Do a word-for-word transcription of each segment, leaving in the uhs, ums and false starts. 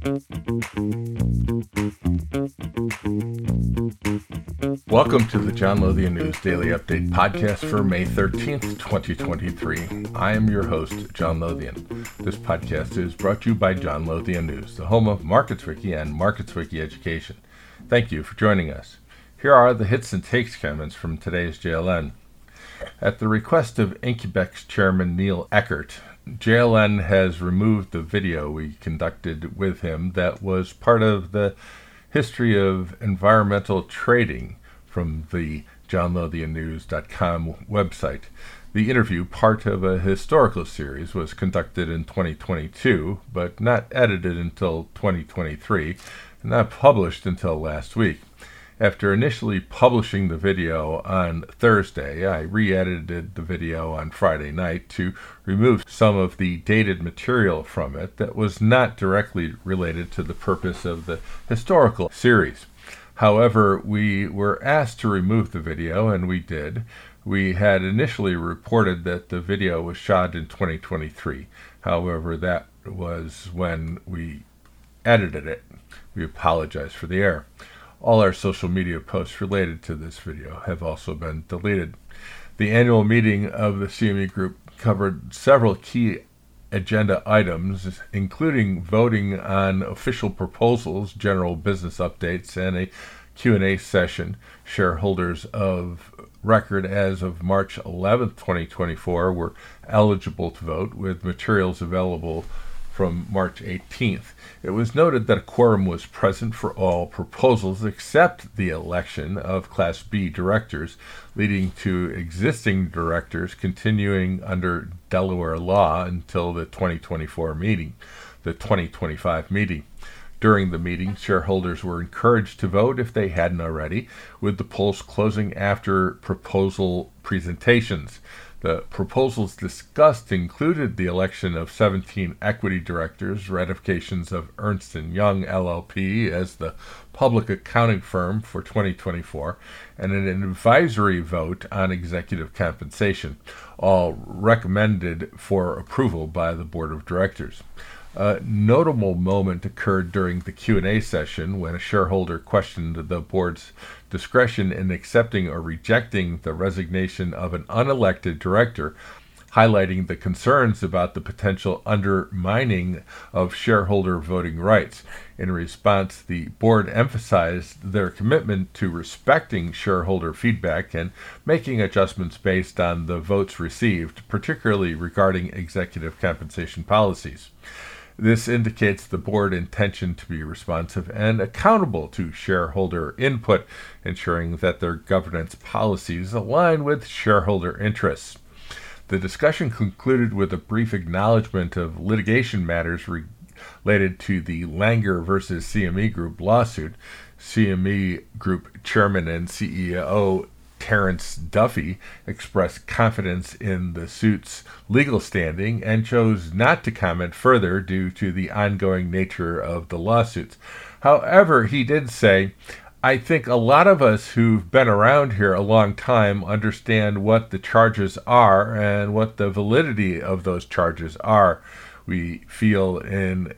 Welcome to the John Lothian News Daily Update podcast for May thirteenth, twenty twenty-three. I am your host, John Lothian. This podcast is brought to you by John Lothian News, the home of MarketsWiki and MarketsWiki Education. Thank you for joining us. Here are the hits and takes comments from today's J L N. At the request of Incubex Chairman Neil Eckert, J L N has removed the video we conducted with him that was part of the history of environmental trading from the john lothian news dot com website. The interview, part of a historical series, was conducted in twenty twenty-two, but not edited until twenty twenty-three, and not published until last week. After initially publishing the video on Thursday, I re-edited the video on Friday night to remove some of the dated material from it that was not directly related to the purpose of the historical series. However, we were asked to remove the video, and we did. We had initially reported that the video was shot in twenty twenty-three. However, that was when we edited it. We apologize for the error. All our social media posts related to this video have also been deleted. The annual meeting of the C M E Group covered several key agenda items, including voting on official proposals, general business updates, and a Q and A session. Shareholders of record as of March eleventh, twenty twenty-four were eligible to vote, with materials available from March eighteenth. It was noted that a quorum was present for all proposals except the election of Class B directors, leading to existing directors continuing under Delaware law until the twenty twenty-four meeting, the twenty twenty-five meeting. During the meeting, shareholders were encouraged to vote if they hadn't already, with the polls closing after proposal presentations. The proposals discussed included the election of seventeen equity directors, ratifications of Ernst and Young L L P as the public accounting firm for twenty twenty-four, and an advisory vote on executive compensation, all recommended for approval by the board of directors. A notable moment occurred during the Q and A session when a shareholder questioned the board's discretion in accepting or rejecting the resignation of an unelected director, highlighting the concerns about the potential undermining of shareholder voting rights. In response, the board emphasized their commitment to respecting shareholder feedback and making adjustments based on the votes received, particularly regarding executive compensation policies. This indicates the board intention to be responsive and accountable to shareholder input, ensuring that their governance policies align with shareholder interests. The discussion concluded with a brief acknowledgement of litigation matters re- related to the Langer versus C M E Group lawsuit. C M E Group Chairman and C E O Terrence Duffy expressed confidence in the suit's legal standing and chose not to comment further due to the ongoing nature of the lawsuits. However, he did say, "I think a lot of us who've been around here a long time understand what the charges are and what the validity of those charges are. We feel in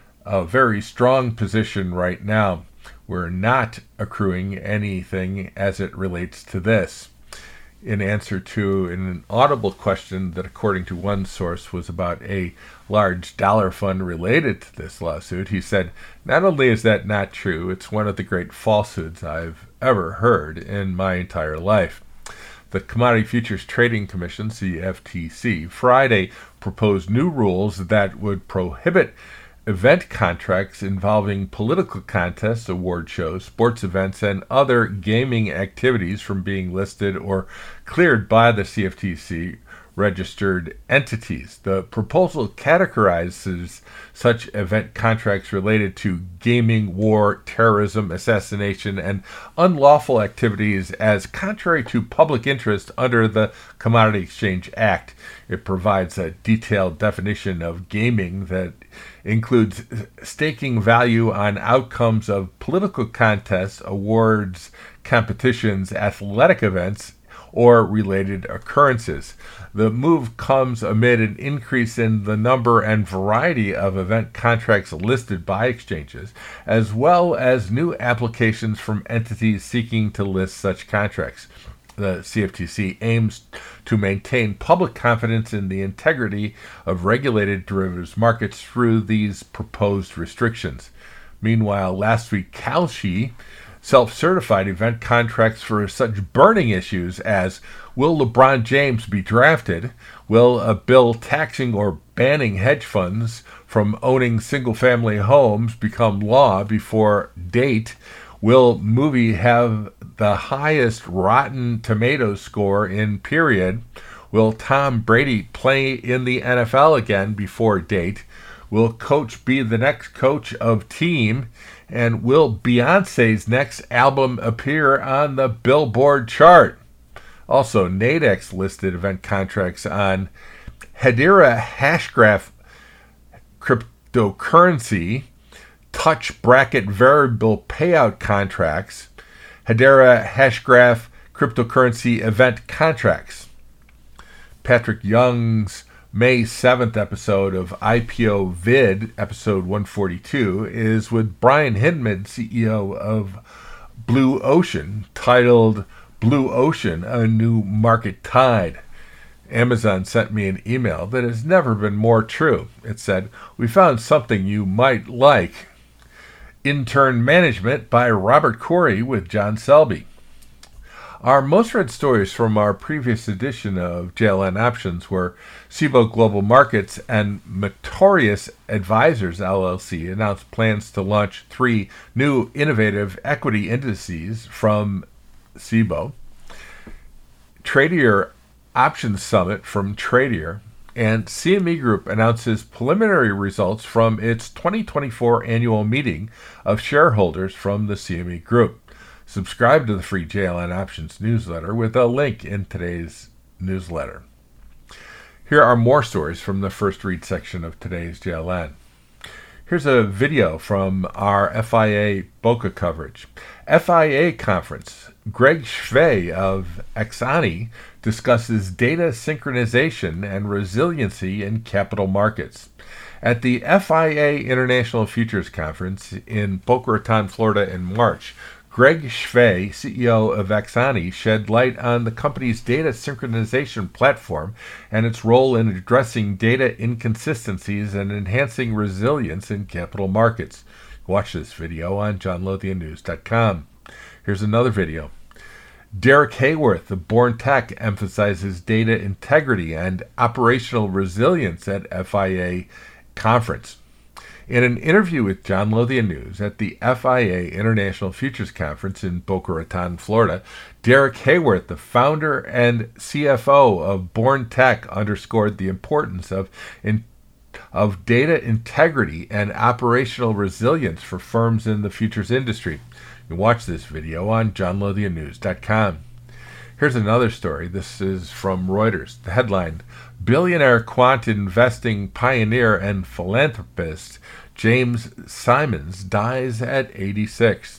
a very strong position right now. We're not accruing anything as it relates to this." In answer to an audible question that, according to one source, was about a large dollar fund related to this lawsuit, he said, "Not only is that not true, it's one of the great falsehoods I've ever heard in my entire life." The Commodity Futures Trading Commission, C F T C, Friday proposed new rules that would prohibit event contracts involving political contests, award shows, sports events, and other gaming activities from being listed or cleared by the C F T C registered entities. The proposal categorizes such event contracts related to gaming, war, terrorism, assassination, and unlawful activities as contrary to public interest under the Commodity Exchange Act. It provides a detailed definition of gaming that includes staking value on outcomes of political contests, awards, competitions, athletic events, or related occurrences. The move comes amid an increase in the number and variety of event contracts listed by exchanges, as well as new applications from entities seeking to list such contracts. The C F T C aims to maintain public confidence in the integrity of regulated derivatives markets through these proposed restrictions. Meanwhile, last week, Kalshi self-certified event contracts for such burning issues as will LeBron James be drafted, will a bill taxing or banning hedge funds from owning single-family homes become law before date, will movie have the highest Rotten Tomatoes score in period, will Tom Brady play in the N F L again before date, will Coach be the next coach of team, and will Beyonce's next album appear on the Billboard chart? Also, Nadex listed event contracts on Hedera Hashgraph cryptocurrency, touch bracket variable payout contracts, Hedera Hashgraph cryptocurrency event contracts. Patrick Young's May seventh episode of I P O Vid, episode one forty-two, is with Brian Hinman, C E O of Blue Ocean, titled Blue Ocean, A New Market Tide. Amazon sent me an email that has never been more true. It said, "We found something you might like. Intern Management by Robert Corey with John Selby." Our most read stories from our previous edition of J L N Options were Cboe Global Markets and Meritorious Advisors, L L C, announced plans to launch three new innovative equity indices from Cboe, Tradier Options Summit from Tradier, and C M E Group announces preliminary results from its twenty twenty-four annual meeting of shareholders from the C M E Group. Subscribe to the free J L N Options newsletter with a link in today's newsletter. Here are more stories from the first read section of today's J L N. Here's a video from our F I A Boca coverage. F I A conference. Greg Schwey of Exani discusses data synchronization and resiliency in capital markets. At the F I A International Futures Conference in Boca Raton, Florida in March, Greg Schwey, C E O of Exani, shed light on the company's data synchronization platform and its role in addressing data inconsistencies and enhancing resilience in capital markets. Watch this video on john lothian news dot com. Here's another video. Derek Hayworth of Born Tech emphasizes data integrity and operational resilience at F I A conference. In an interview with John Lothian News at the F I A International Futures Conference in Boca Raton, Florida, Derek Hayworth, the founder and C F O of Born Tech, underscored the importance of in, of data integrity and operational resilience for firms in the futures industry. You can watch this video on john lothian news dot com. Here's another story. This is from Reuters. The headline, billionaire quant investing pioneer and philanthropist James Simons dies at eighty-six.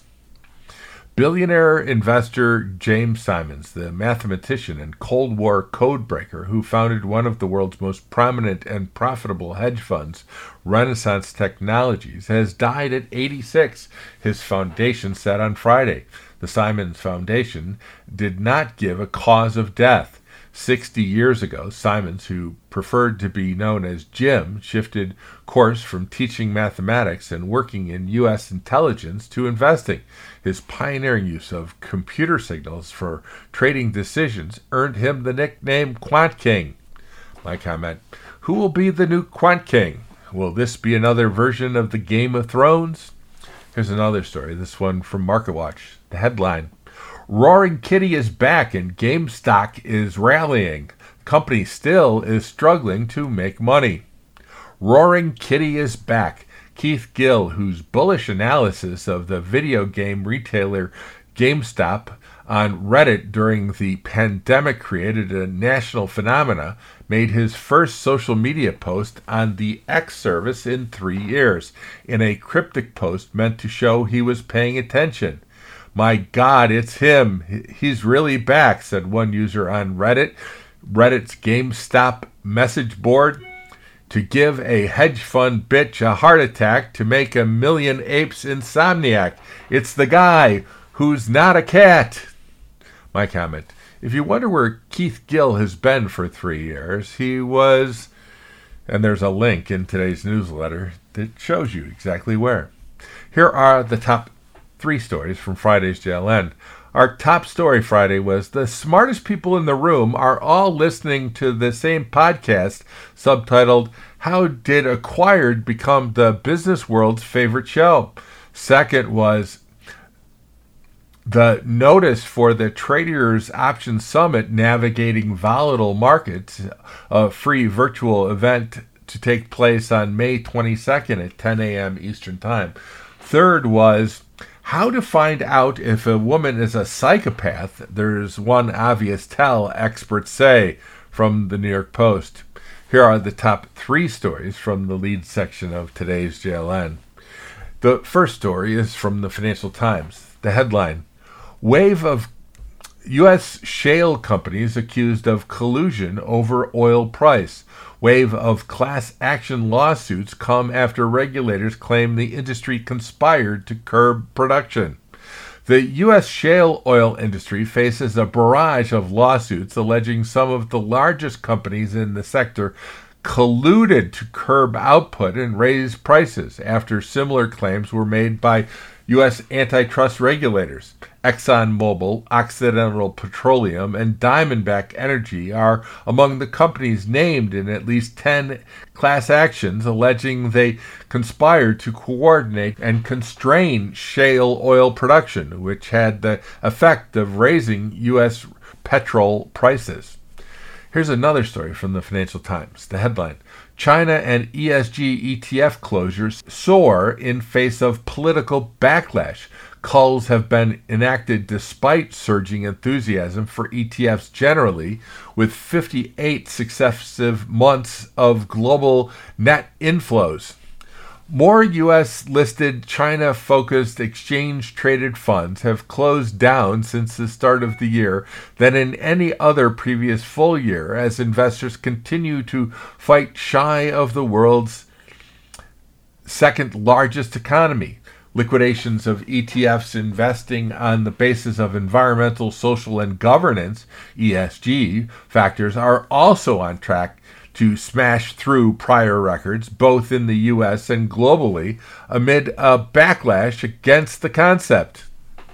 Billionaire investor James Simons, the mathematician and Cold War codebreaker who founded one of the world's most prominent and profitable hedge funds, Renaissance Technologies, has died at eighty-six, his foundation said on Friday. The Simons Foundation did not give a cause of death. Sixty years ago, Simons, who preferred to be known as Jim, shifted course from teaching mathematics and working in U S intelligence to investing. His pioneering use of computer signals for trading decisions earned him the nickname Quant King. My comment, who will be the new Quant King? Will this be another version of the Game of Thrones? Here's another story, this one from MarketWatch. The headline, Roaring Kitty is back and GameStop is rallying. The company still is struggling to make money. Roaring Kitty is back. Keith Gill, whose bullish analysis of the video game retailer GameStop on Reddit during the pandemic created a national phenomena, made his first social media post on the X service in three years, in a cryptic post meant to show he was paying attention. My God, it's him. He's really back, said one user on Reddit, Reddit's GameStop message board. To give a hedge fund bitch a heart attack to make a million apes insomniac. It's the guy who's not a cat. My comment. If you wonder where Keith Gill has been for three years, he was, and there's a link in today's newsletter that shows you exactly where. Here are the top three stories from Friday's J L N. Our top story Friday was the smartest people in the room are all listening to the same podcast subtitled, How Did Acquired Become the Business World's Favorite Show? Second was the notice for the Traders Option Summit Navigating Volatile Markets, a free virtual event to take place on May twenty-second at ten a.m. Eastern Time. Third was how to find out if a woman is a psychopath. There's one obvious tell, experts say, from the New York Post. Here are the top three stories from the lead section of today's J L N. The first story is from the Financial Times. The headline, Wave of U S shale companies accused of collusion over oil price. Wave of class action lawsuits come after regulators claim the industry conspired to curb production. The U S shale oil industry faces a barrage of lawsuits alleging some of the largest companies in the sector colluded to curb output and raise prices after similar claims were made by U S antitrust regulators. ExxonMobil, Occidental Petroleum, and Diamondback Energy are among the companies named in at least ten class actions alleging they conspired to coordinate and constrain shale oil production, which had the effect of raising U S petrol prices. Here's another story from the Financial Times. The headline, China and E S G E T F closures soar in face of political backlash. Culls have been enacted despite surging enthusiasm for E T Fs generally, with fifty-eight successive months of global net inflows. More U S-listed China-focused exchange-traded funds have closed down since the start of the year than in any other previous full year, as investors continue to fight shy of the world's second-largest economy. Liquidations of E T Fs investing on the basis of environmental, social, and governance, E S G, factors are also on track to smash through prior records, both in the U S and globally, amid a backlash against the concept.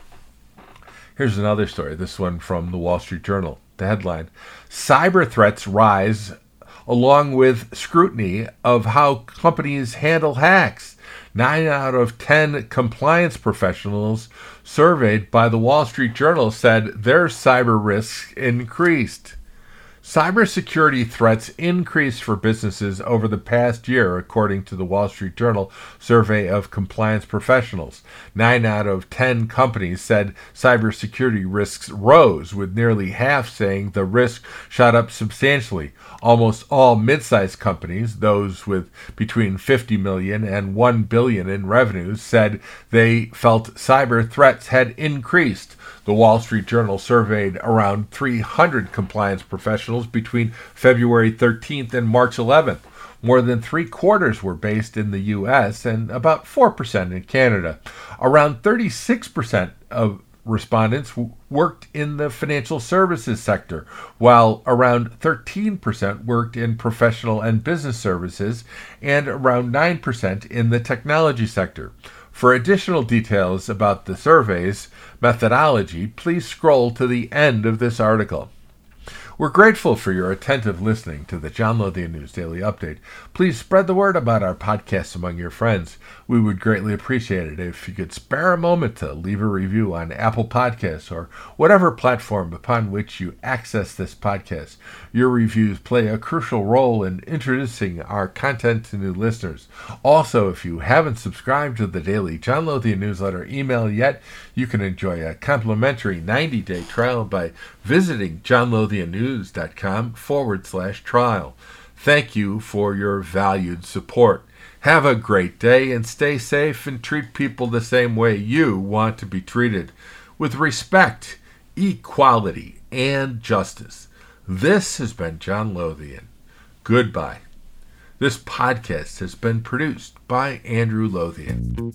Here's another story, this one from the Wall Street Journal. The headline, Cyber threats rise along with scrutiny of how companies handle hacks. Nine out of ten compliance professionals surveyed by the Wall Street Journal said their cyber risks increased. Cybersecurity threats increased for businesses over the past year, according to the Wall Street Journal survey of compliance professionals. Nine out of ten companies said cybersecurity risks rose, with nearly half saying the risk shot up substantially. Almost all mid-sized companies, those with between fifty million dollars and one billion dollars in revenues, said they felt cyber threats had increased. The Wall Street Journal surveyed around three hundred compliance professionals between February thirteenth and March eleventh. More than three quarters were based in the U S and about four percent in Canada. Around thirty-six percent of respondents w- worked in the financial services sector, while around thirteen percent worked in professional and business services, and around nine percent in the technology sector. For additional details about the survey's methodology, please scroll to the end of this article. We're grateful for your attentive listening to the John Lothian News Daily Update. Please spread the word about our podcast among your friends. We would greatly appreciate it if you could spare a moment to leave a review on Apple Podcasts or whatever platform upon which you access this podcast. Your reviews play a crucial role in introducing our content to new listeners. Also, if you haven't subscribed to the daily John Lothian newsletter email yet, you can enjoy a complimentary ninety-day trial by visiting johnlothiannews.com forward slash trial. Thank you for your valued support. Have a great day and stay safe and treat people the same way you want to be treated. with respect, equality, and justice. This has been John Lothian. Goodbye. This podcast has been produced by Andrew Lothian.